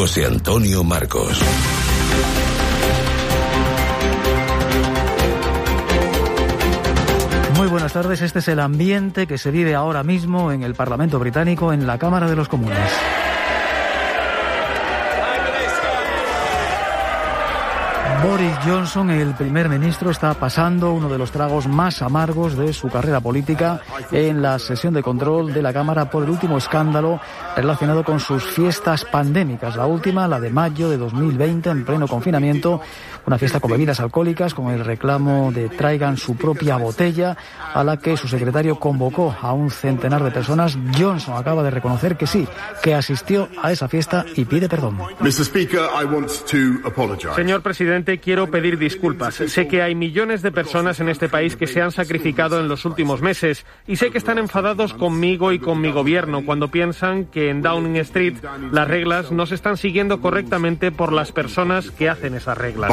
José Antonio Marcos. Muy buenas tardes. Este es el ambiente que se vive ahora mismo en el Parlamento británico, en la Cámara de los Comunes. Boris Johnson, el primer ministro, está pasando uno de los tragos más amargos de su carrera política en la sesión de control de la Cámara por el último escándalo relacionado con sus fiestas pandémicas. La última, la de mayo de 2020, en pleno confinamiento, una fiesta con bebidas alcohólicas, con el reclamo de traigan su propia botella, a la que su secretario convocó a un centenar de personas. Johnson acaba de reconocer que sí, que asistió a esa fiesta y pide perdón. Señor presidente, quiero pedir disculpas. Sé que hay millones de personas en este país que se han sacrificado en los últimos meses y sé que están enfadados conmigo y con mi gobierno cuando piensan que en Downing Street las reglas no se están siguiendo correctamente por las personas que hacen esas reglas.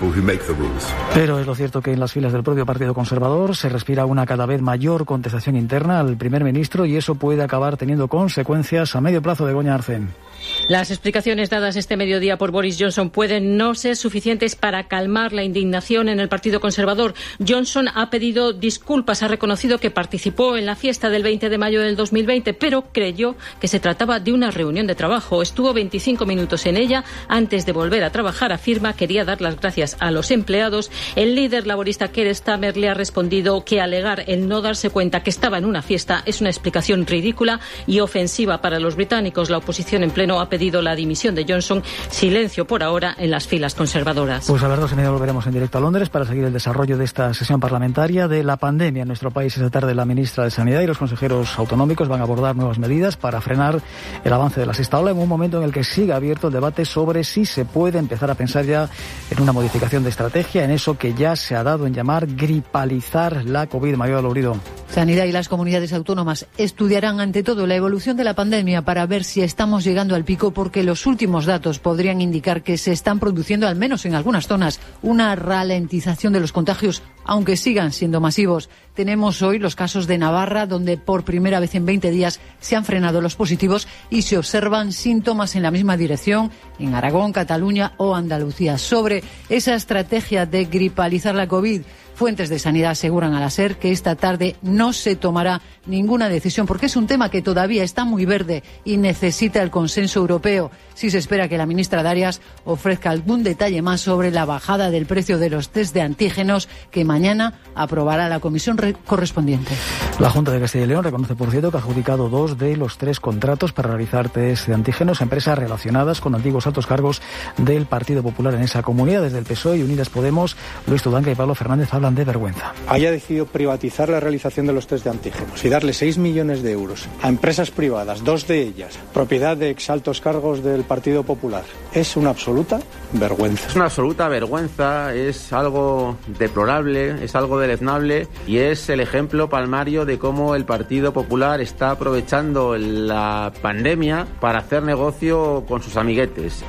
Pero es lo cierto que en las filas del propio Partido Conservador se respira una cada vez mayor contestación interna al primer ministro y eso puede acabar teniendo consecuencias a medio plazo. Begoña Arce. Las explicaciones dadas este mediodía por Boris Johnson pueden no ser suficientes para calmar la indignación en el Partido Conservador. Johnson ha pedido disculpas, ha reconocido que participó en la fiesta del 20 de mayo del 2020, pero creyó que se trataba de una reunión de trabajo. Estuvo 25 minutos en ella antes de volver a trabajar. Afirma quería dar las gracias a los empleados. El líder laborista Keir Starmer le ha respondido que alegar el no darse cuenta que estaba en una fiesta es una explicación ridícula y ofensiva para los británicos. La oposición en pleno ha pedido la dimisión de Johnson. Silencio por ahora en las filas conservadoras. Pues a las 2:30 volveremos en directo a Londres para seguir el desarrollo de esta sesión parlamentaria de la pandemia en nuestro país. Esta tarde la ministra de Sanidad y los consejeros autonómicos van a abordar nuevas medidas para frenar el avance de la sexta ola en un momento en el que sigue abierto el debate sobre si se puede empezar a pensar ya en una modificación de estrategia, en eso que ya se ha dado en llamar gripalizar la COVID. María Lourido. Sanidad y las comunidades autónomas estudiarán ante todo la evolución de la pandemia para ver si estamos llegando al pico, porque los últimos datos podrían indicar que se están produciendo, al menos en algunas zonas, una ralentización de los contagios, aunque sigan siendo masivos. Tenemos hoy los casos de Navarra, donde por primera vez en 20 días se han frenado los positivos y se observan síntomas en la misma dirección en Aragón, Cataluña o Andalucía. Sobre esa estrategia de gripalizar la COVID, fuentes de sanidad aseguran a la SER que esta tarde no se tomará ninguna decisión porque es un tema que todavía está muy verde y necesita el consenso europeo. Sí se espera que la ministra Darias ofrezca algún detalle más sobre la bajada del precio de los test de antígenos que mañana aprobará la comisión correspondiente. La Junta de Castilla y León reconoce, por cierto, que ha adjudicado 2 de los 3 contratos para realizar test de antígenos a empresas relacionadas con antiguos altos cargos del Partido Popular en esa comunidad. Desde el PSOE y Unidas Podemos, Luis Tudanca y Pablo Fernández hablan de vergüenza. Haya decidido privatizar la realización de los test de antígenos y darle 6 millones de euros a empresas privadas, 2 de ellas propiedad de exaltos cargos del Partido Popular. Es una absoluta vergüenza. Es una absoluta vergüenza, es algo deplorable, es algo deleznable y es el ejemplo palmario de cómo el Partido Popular está aprovechando la pandemia para hacer negocio con sus amiguetes.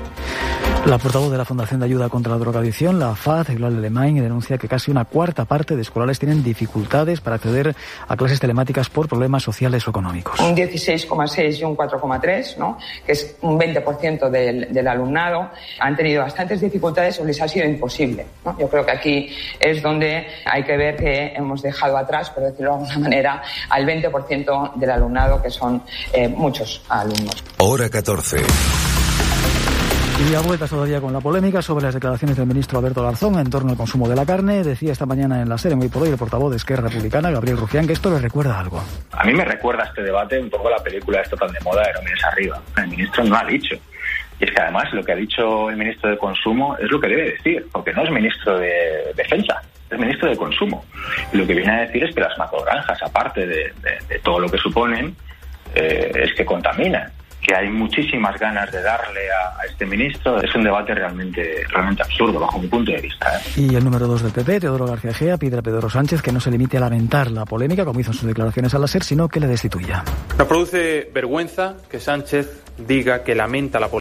La portavoz de la Fundación de Ayuda contra la Drogadicción, la FAD, Eulalia Alemany, denuncia que casi una cuarta parte de escolares tienen dificultades para acceder a clases telemáticas por problemas sociales o económicos. Un 16,6 y un 4,3, ¿no? Que es un 20% del alumnado, han tenido bastantes dificultades o les ha sido imposible, ¿no? Yo creo que aquí es donde hay que ver que hemos dejado atrás, por decirlo de alguna manera, al 20% del alumnado, que son muchos alumnos. Hora 14. Y a vueltas todavía con la polémica sobre las declaraciones del ministro Alberto Garzón en torno al consumo de la carne. Decía esta mañana en la SER, en Hoy por Hoy, el portavoz de Esquerra Republicana, Gabriel Rufián, que esto le recuerda algo. A mí me recuerda este debate un poco la película esta tan de moda de No mires arriba. El ministro no ha dicho. Y es que además lo que ha dicho el ministro de Consumo es lo que debe decir, porque no es ministro de Defensa, es ministro de Consumo. Y lo que viene a decir es que las macrogranjas, aparte de todo lo que suponen, es que contaminan. Que hay muchísimas ganas de darle a este ministro. Es un debate realmente absurdo bajo mi punto de vista. Y el número 2 del PP, Teodoro García Egea, pide a Pedro Sánchez que no se limite a lamentar la polémica, como hizo en sus declaraciones a la SER, sino que le destituya. Nos produce vergüenza que Sánchez diga que lamenta la polémica.